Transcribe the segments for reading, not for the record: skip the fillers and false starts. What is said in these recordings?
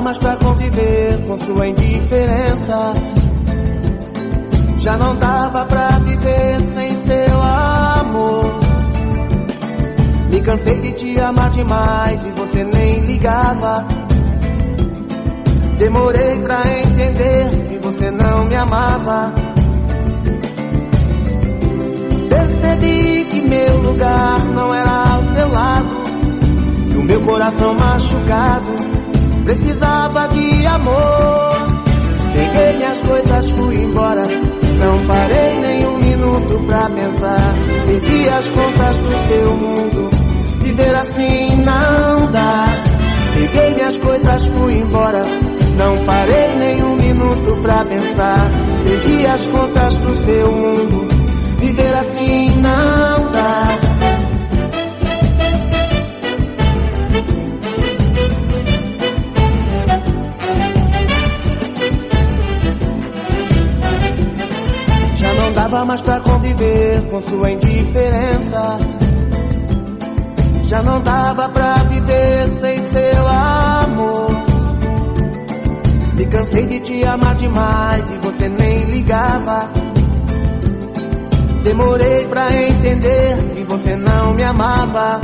mais pra conviver com sua indiferença. Já não dava pra viver sem seu amor. Me cansei de te amar demais e você nem ligava. Demorei pra entender que você não me amava. Percebi que meu lugar não era ao seu lado, que o meu coração machucado precisava de amor. Peguei minhas coisas, fui embora, não parei nem um minuto pra pensar. Pedi as contas do seu mundo, viver assim não dá. Peguei minhas coisas, fui embora, não parei nem um minuto pra pensar. Pedi as contas do seu mundo, viver assim não dá. Já não dava mais pra conviver com sua indiferença. Já não dava pra viver sem seu amor. Me cansei de te amar demais e você nem ligava. Demorei pra entender que você não me amava.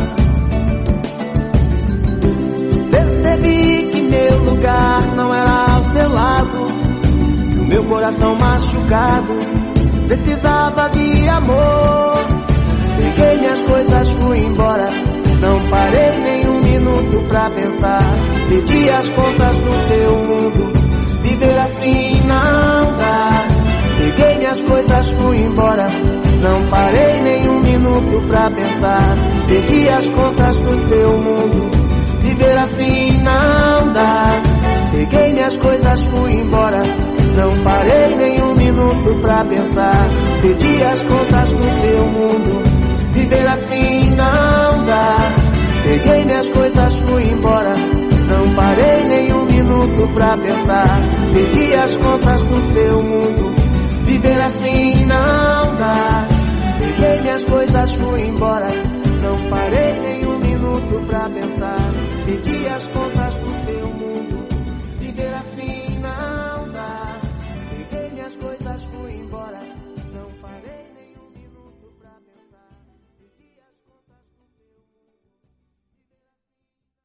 Percebi que meu lugar não era ao seu lado, que o meu coração machucado precisava de amor. Peguei minhas coisas, fui embora, não parei nem um minuto pra pensar. Pedi as contas do seu mundo, viver assim não dá. Peguei minhas coisas, fui embora, não parei nem um minuto pra pensar. Pedi as contas do seu mundo, viver assim não dá. Peguei minhas coisas, fui embora, não parei nem um minuto pra pensar. Pedi as contas do seu mundo, viver assim não dá. Peguei minhas coisas, fui embora, não parei nem um minuto pra pensar. Pedi as contas do seu mundo, viver assim não dá. Peguei minhas coisas, fui embora, não parei nem um minuto pra pensar. Pedi as contas